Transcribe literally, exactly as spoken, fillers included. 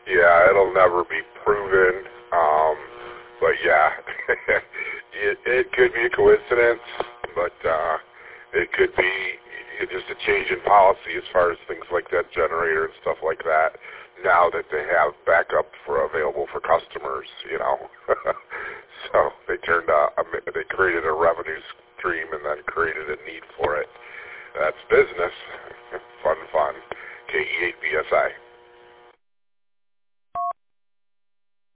Yeah, it'll never be proven. Um, but yeah, it, it could be a coincidence, but uh, it could be just a change in policy as far as things like that generator and stuff like that. Now that they have backup for available for customers, you know, so they turned uh, they created a revenue stream and then created a need for it. That's business,